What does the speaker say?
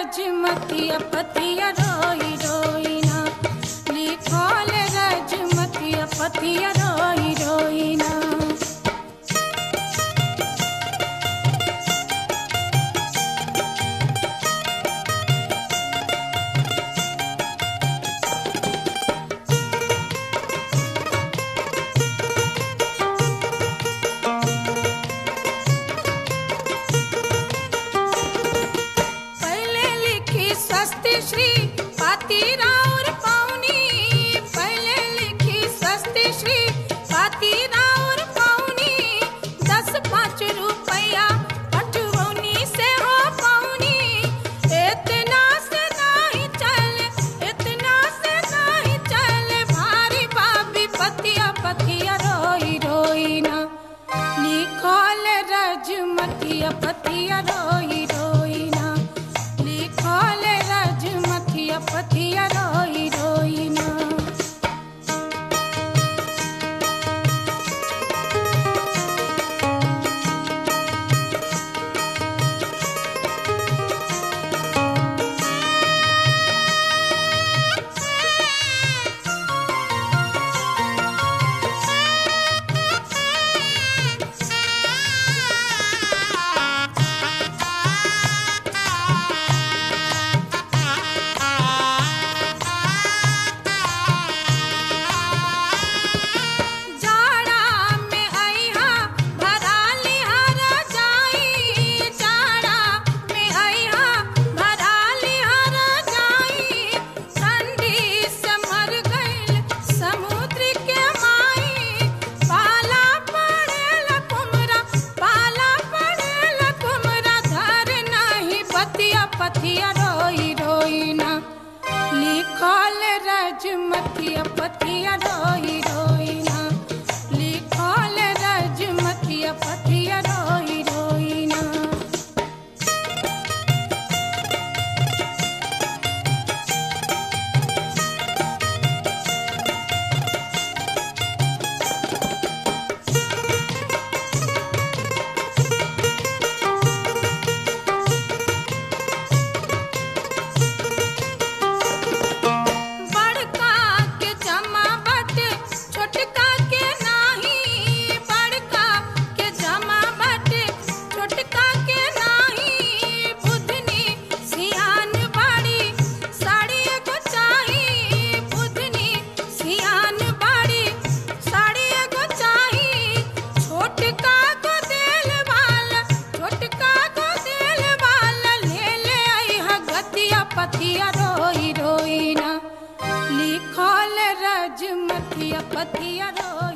रजमतिया पतिया रोई रोई ना, लिखल रजमतिया पतिया रोई रोई ना। श्री पाती राउर पाउनी, पहले लिखी सस्ती श्री पाती राउर पाउनी, 10-5 रुपया पटवनी से हो पाउनी। इतना से नहीं चले, इतना से नहीं चले, भारी बाबी पतिया पतिया रोई रोई ना, लिखल रजमतिया पतिया रोई रोई ना, लिखल रजमतिया पतिया रोई रोई ना। पतिया रोई रोई ना, लिखल रजमतिया पतिया रोई रोई ना, लिखल रजमतिया पतिया रोई रोई ना। पतिया रोई रोई ना, लिखल रजमतिया पतिया रोई।